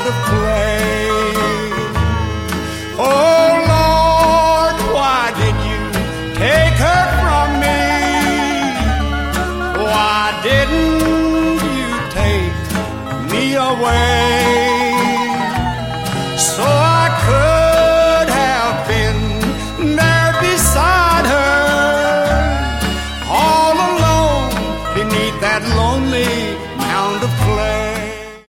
of clay. Oh Lord, why did you take her from me? Why didn't you take me away?